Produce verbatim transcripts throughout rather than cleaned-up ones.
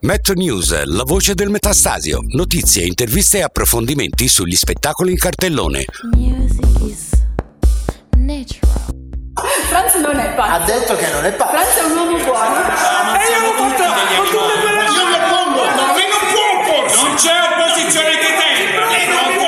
Metro News, la voce del Metastasio. Notizie, interviste e approfondimenti sugli spettacoli in cartellone. Music is natural. Franz non è pazzo. Ha detto che non è pazzo. Franz è un uomo buono. Ma e io con tutte quelle... Io mi oppongo. Ma non può opporsi. Non c'è opposizione di tempo. Lei non può.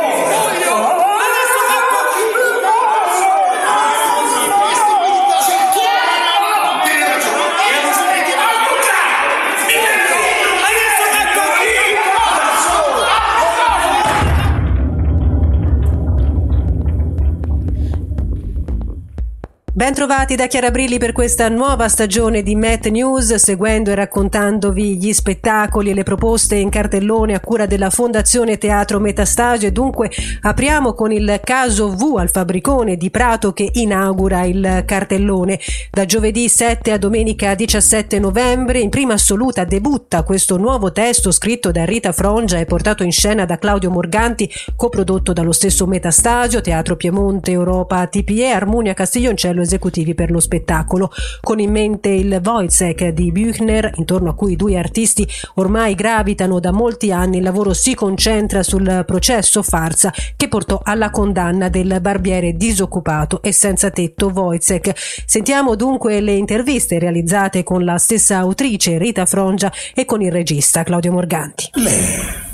Ben trovati da Chiara Brilli per questa nuova stagione di Met News, seguendo e raccontandovi gli spettacoli e le proposte in cartellone a cura della Fondazione Teatro Metastasio. E dunque apriamo con il caso V al Fabbricone di Prato, che inaugura il cartellone. Da giovedì sette a domenica diciassette novembre, in prima assoluta debutta questo nuovo testo scritto da Rita Frongia e portato in scena da Claudio Morganti, coprodotto dallo stesso Metastasio, Teatro Piemonte, Europa T P E, Armonia Castiglioncello esecutivi per lo spettacolo. Con in mente il Wojciech di Büchner, intorno a cui i due artisti ormai gravitano da molti anni, il lavoro si concentra sul processo farsa che portò alla condanna del barbiere disoccupato e senza tetto Wojciech. Sentiamo dunque le interviste realizzate con la stessa autrice Rita Frongia e con il regista Claudio Morganti. Lei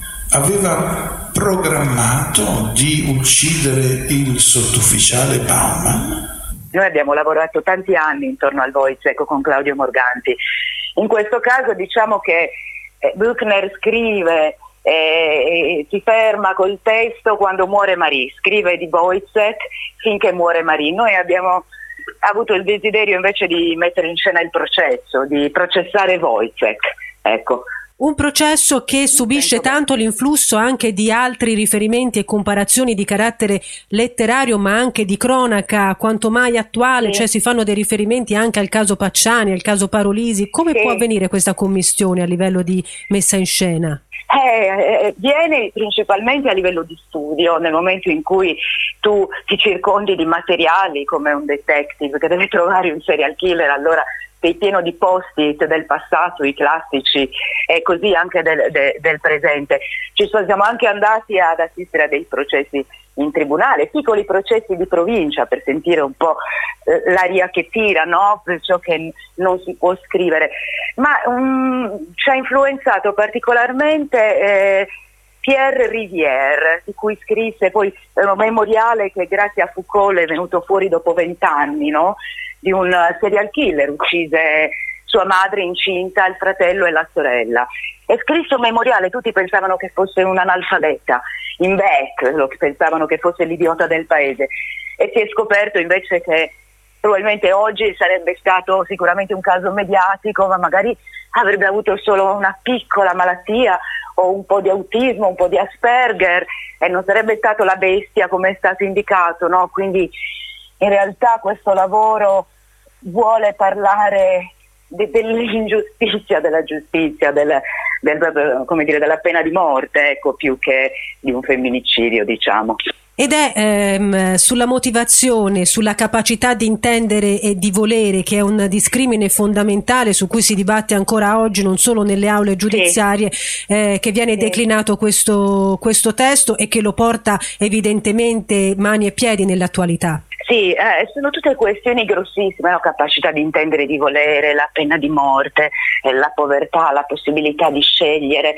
aveva programmato di uccidere il sottufficiale Baumann? Noi abbiamo lavorato tanti anni intorno al Wojciech con Claudio Morganti. In questo caso diciamo che eh, Büchner scrive e eh, si ferma col testo quando muore Marie, scrive di Wojciech finché muore Marie. Noi abbiamo avuto il desiderio invece di mettere in scena il processo, di processare Wojciech, ecco. Un processo che subisce tanto l'influsso anche di altri riferimenti e comparazioni di carattere letterario, ma anche di cronaca quanto mai attuale, sì. Cioè si fanno dei riferimenti anche al caso Pacciani, al caso Parolisi. Come sì. può avvenire questa commistione a livello di messa in scena? Eh, eh, viene principalmente a livello di studio, nel momento in cui tu ti circondi di materiali come un detective che deve trovare un serial killer, allora sei pieno di post-it del passato, i classici, e così anche del, de, del presente. Ci siamo anche andati ad assistere a dei processi in tribunale, piccoli processi di provincia, per sentire un po' eh, l'aria che tira, no? Per ciò che non si può scrivere. Ma um, ci ha influenzato particolarmente eh, Pierre Rivière, di cui scrisse poi un memoriale che grazie a Foucault è venuto fuori dopo vent'anni, no? Di un serial killer, uccise sua madre incinta, il fratello e la sorella. E scrisse un memoriale, tutti pensavano che fosse un analfabeta, in Beck, lo che pensavano che fosse l'idiota del paese. E si è scoperto invece che probabilmente oggi sarebbe stato sicuramente un caso mediatico, ma magari avrebbe avuto solo una piccola malattia o un po' di autismo, un po' di Asperger, e non sarebbe stato la bestia come è stato indicato, no? Quindi in realtà questo lavoro vuole parlare de- dell'ingiustizia della giustizia, del, del, come dire, della pena di morte, ecco, più che di un femminicidio, diciamo. Ed è ehm, sulla motivazione, sulla capacità di intendere e di volere, che è un discrimine fondamentale su cui si dibatte ancora oggi non solo nelle aule giudiziarie, sì. eh, che viene sì. declinato questo, questo testo e che lo porta evidentemente mani e piedi nell'attualità. Sì, eh, sono tutte questioni grossissime, la capacità di intendere, di volere, la pena di morte, eh, la povertà, la possibilità di scegliere.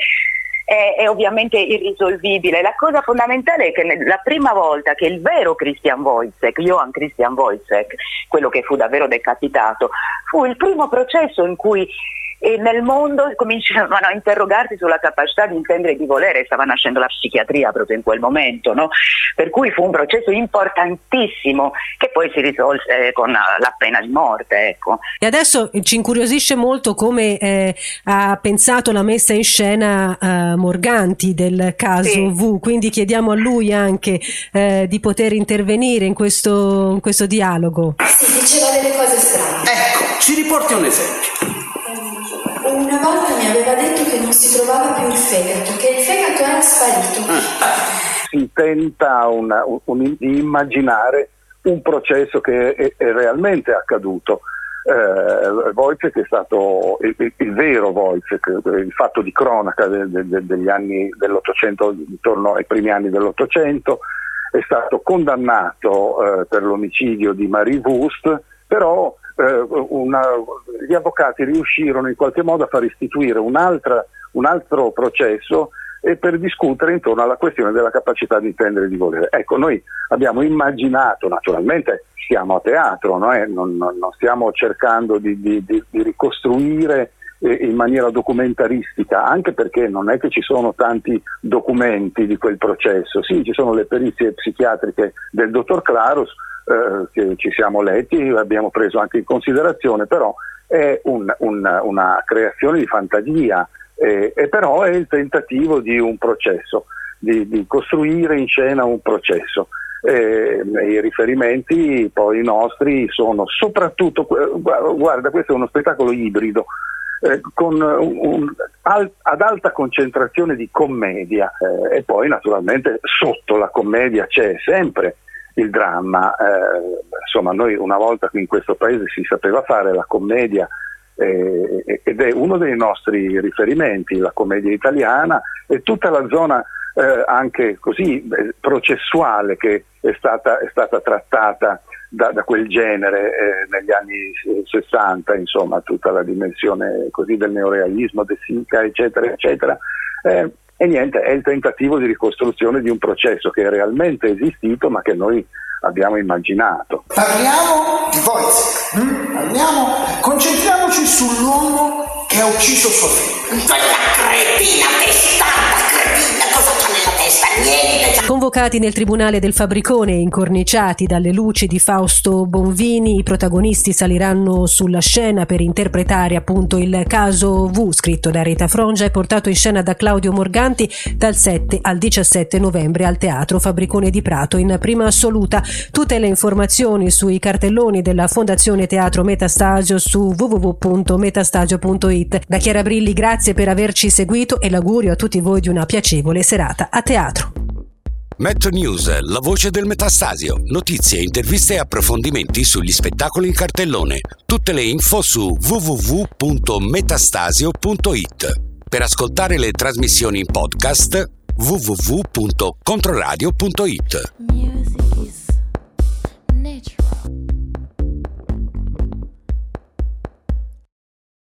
È, è ovviamente irrisolvibile. La cosa fondamentale è che la prima volta che il vero Christian Wojciech, Johann Christian Wojciech, quello che fu davvero decapitato, fu il primo processo in cui e nel mondo cominciavano a interrogarsi sulla capacità di intendere e di volere, stava nascendo la psichiatria proprio in quel momento, no? Per cui fu un processo importantissimo che poi si risolse con la pena di morte, ecco. E adesso ci incuriosisce molto come eh, ha pensato la messa in scena eh, Morganti del caso sì. V, quindi chiediamo a lui anche eh, di poter intervenire in questo, in questo dialogo. Sì, diceva delle cose strane. Ecco, ci riporti un esempio. Una volta mi aveva detto che non si trovava più il fegato, che il fegato era sparito. Si tenta una, un, un, di immaginare un processo che è, è realmente accaduto. eh, Wojciech è stato il, il, il vero Wojciech, il fatto di cronaca de, de, de, degli anni dell'Ottocento, intorno ai primi anni dell'Ottocento. È stato condannato eh, per l'omicidio di Marie Wust, però eh, una, gli avvocati riuscirono in qualche modo a far istituire un'altra, un altro processo e per discutere intorno alla questione della capacità di intendere e di volere. Ecco, noi abbiamo immaginato, naturalmente siamo a teatro, no? eh? non, non, non stiamo cercando di, di, di, di ricostruire in maniera documentaristica, anche perché non è che ci sono tanti documenti di quel processo. Sì, ci sono le perizie psichiatriche del dottor Clarus eh, che ci siamo letti, abbiamo preso anche in considerazione, però è un, un, una creazione di fantasia eh, e però è il tentativo di un processo, di, di costruire in scena un processo. Eh, I riferimenti poi nostri sono soprattutto, guarda, questo è uno spettacolo ibrido, Eh, con un, un, al, ad alta concentrazione di commedia eh, e poi naturalmente sotto la commedia c'è sempre il dramma. Eh, insomma, noi una volta qui in questo paese si sapeva fare la commedia eh, ed è uno dei nostri riferimenti, la commedia italiana e tutta la zona eh, anche così eh, processuale che è stata, è stata trattata Da, da quel genere eh, negli anni sessanta, insomma, tutta la dimensione così del neorealismo, De Sica, eccetera, eccetera. Eh, e niente, è il tentativo di ricostruzione di un processo che è realmente esistito, ma che noi abbiamo immaginato. Parliamo di Wojciech, hm? Parliamo, concentriamoci sull'uomo che ha ucciso suo figlio. Quella cretina, testarda cretina, cosa c'ha nella testa? Niente. Convocati nel tribunale del Fabbricone e incorniciati dalle luci di Fausto Bonvini, i protagonisti saliranno sulla scena per interpretare appunto il caso V, scritto da Rita Frongia e portato in scena da Claudio Morganti dal sette al diciassette novembre al Teatro Fabbricone di Prato in prima assoluta. Tutte le informazioni sui cartelloni della Fondazione Teatro Metastasio su w w w punto metastasio punto i t. Da Chiara Brilli grazie per averci seguito e l'augurio a tutti voi di una piacevole serata a teatro. Met News, la voce del Metastasio. Notizie, interviste e approfondimenti sugli spettacoli in cartellone. Tutte le info su w w w punto metastasio punto i t. Per ascoltare le trasmissioni in podcast w w w punto controradio punto i t. Music.